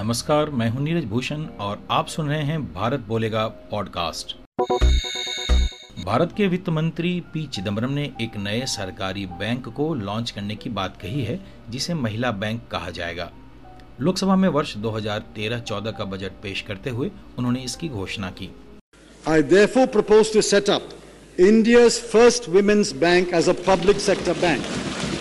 नमस्कार, मैं हूं नीरज भूषण और आप सुन रहे हैं भारत बोलेगा पॉडकास्ट। भारत के वित्त मंत्री पी चिदम्बरम ने एक नए सरकारी बैंक को लॉन्च करने की बात कही है, जिसे महिला बैंक कहा जाएगा। लोकसभा में वर्ष 2013-14 का बजट पेश करते हुए उन्होंने इसकी घोषणा की। I therefore propose to set up India's first women's bank as a public sector bank.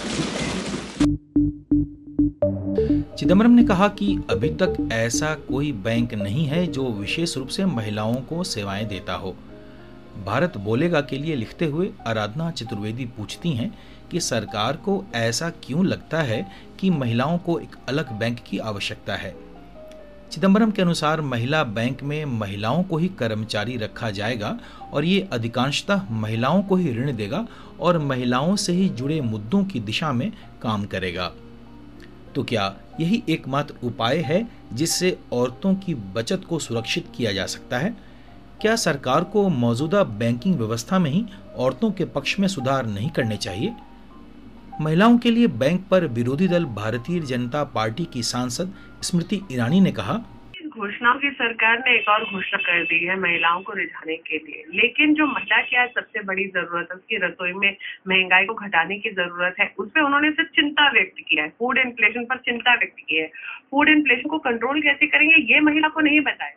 Chidambaram ने कहा कि अभी तक ऐसा कोई बैंक नहीं है जो विशेष रूप से महिलाओं को सेवाएं देता हो। भारत बोलेगा के लिए लिखते हुए आराधना चतुर्वेदी पूछती हैं कि सरकार को ऐसा क्यों लगता है कि महिलाओं को एक अलग बैंक की आवश्यकता है। चिदम्बरम के अनुसार महिला बैंक में महिलाओं को ही कर्मचारी रखा जाएगा और ये अधिकांशतः महिलाओं को ही ऋण देगा और महिलाओं से ही जुड़े मुद्दों की दिशा में काम करेगा। तो क्या यही एकमात्र उपाय है जिससे औरतों की बचत को सुरक्षित किया जा सकता है? क्या सरकार को मौजूदा बैंकिंग व्यवस्था में ही औरतों के पक्ष में सुधार नहीं करने चाहिए? महिलाओं के लिए बैंक पर विरोधी दल भारतीय जनता पार्टी की सांसद स्मृति ईरानी ने कहा, घोषणाओं की सरकार ने एक और घोषणा कर दी है महिलाओं को रिझाने के लिए, लेकिन जो महिला की आज सबसे बड़ी जरूरत है, उसकी रसोई में महंगाई को घटाने की जरूरत है, उस पर उन्होंने सिर्फ चिंता व्यक्त किया है। फूड इन्फ्लेशन पर चिंता व्यक्त की है। फूड इन्फ्लेशन को कंट्रोल कैसे करेंगे, ये महिला को नहीं बताया।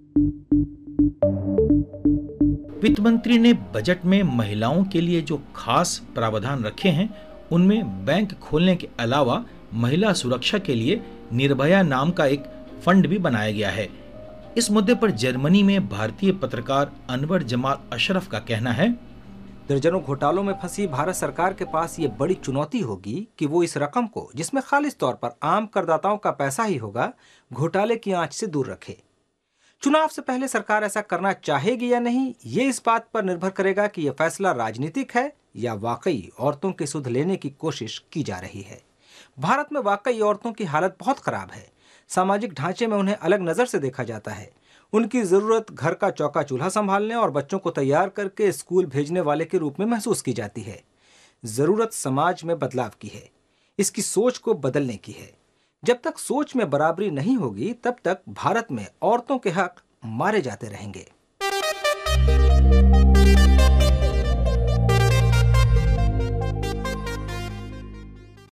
वित्त मंत्री ने बजट में महिलाओं के लिए जो खास प्रावधान रखे हैं, उनमें बैंक खोलने के अलावा महिला सुरक्षा के लिए निर्भया नाम का एक फंड भी बनाया गया है। इस मुद्दे पर जर्मनी में भारतीय पत्रकार अनवर जमाल अशरफ का कहना है, दर्जनों घोटालों में फंसी भारत सरकार के पास ये बड़ी चुनौती होगी कि वो इस रकम को, जिसमें खालिस तौर पर आम करदाताओं का पैसा ही होगा, घोटाले की आंच से दूर रखे। चुनाव से पहले सरकार ऐसा करना चाहेगी या नहीं, ये इस बात पर निर्भर करेगा कि यह फैसला राजनीतिक है या वाकई औरतों की सुध लेने की कोशिश की जा रही है। भारत में वाकई औरतों की हालत बहुत खराब है। सामाजिक ढांचे में उन्हें अलग नजर से देखा जाता है। उनकी जरूरत घर का चौका चूल्हा संभालने और बच्चों को तैयार करके स्कूल भेजने वाले के रूप में महसूस की जाती है। जरूरत समाज में बदलाव की है, इसकी सोच को बदलने की है। जब तक सोच में बराबरी नहीं होगी, तब तक भारत में औरतों के हक मारे जाते रहेंगे।